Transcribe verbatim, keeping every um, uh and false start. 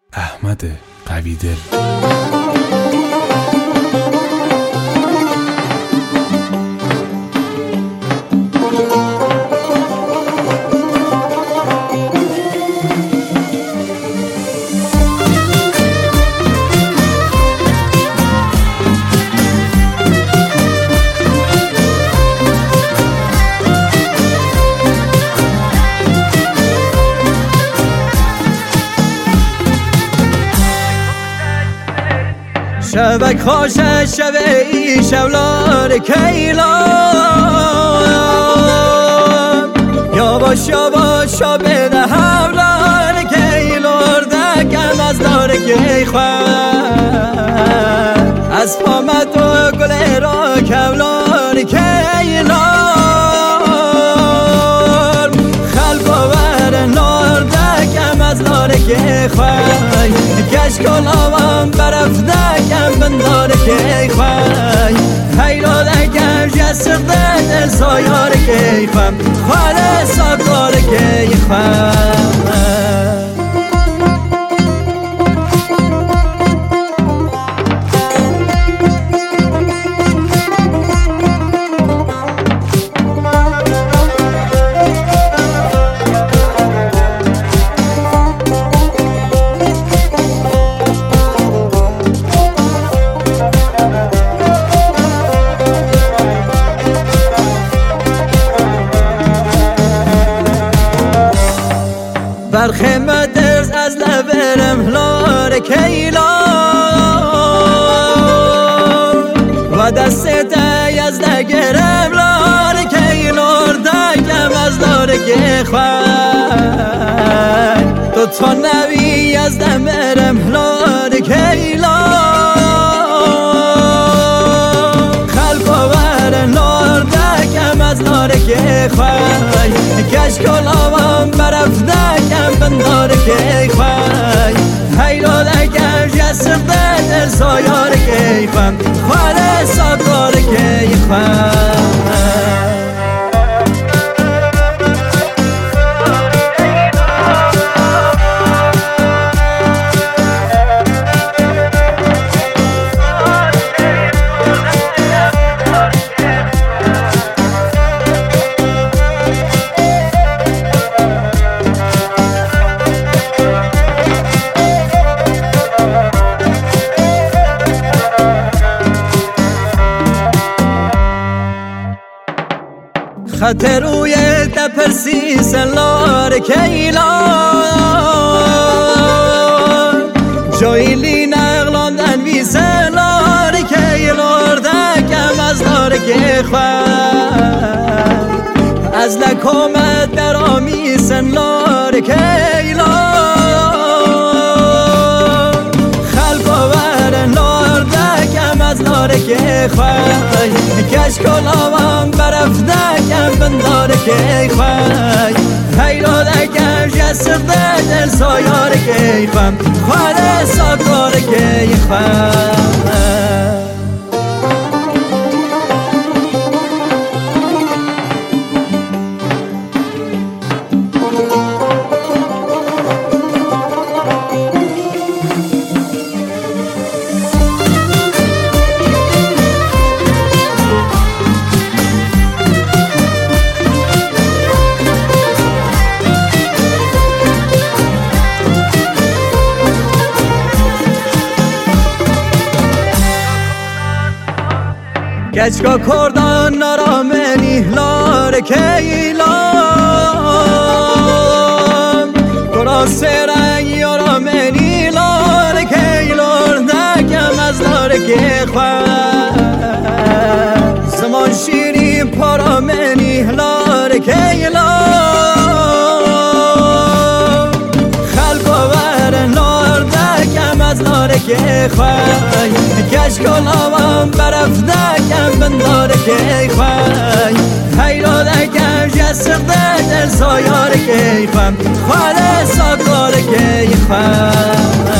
احمد قویدل. شبک خوش شبی شولار کیلان یا باش یا باش بده حولار کیلار دکم از دار کی خواه از پامت و گل را کولار کیلار خلق آور نار دکم از دار کی خواه کش کلاوان برف دکم بندار کی خواه خیرا دکم جسر دل سایار کی خواه خاله ساکار کی خواه برخم درز از لبرم لار کیلان و دست دی از دگرم لار کیلار دگم از لار که خواه تو تا نوی از دمرم لار کیلان خلق آور نار دگم از لار که خواه کش کلاوان برف دکم بندار کی خواه خیرا دکم جسر دل سایار کی خواه خاله ساکار کی خواه خط روی تپرسی سلار کیلان جایلی نغلاندن وی سلار کیلار دکم از لار که خواه از لکامت در آمی سلار کیلان خلق آور نار دکم از لار که خواه کش کلاوان برف دکم بندار کی خواه خیرا دکم جسر دل سایار کی خواه خاله ساکار کی خواه کچکا کردان نرامنی لار کیلان کراس رنگی آرامنی لار کیلان دکم از لار که خواه زمان شیری پارامنی لار کیلان خلق آور نار دکم از لار که خواه کش کلاوان برف دکم بندار کی خواه خیرا دکم جسر دل سایار کی خواه خاله ساکار کی خواه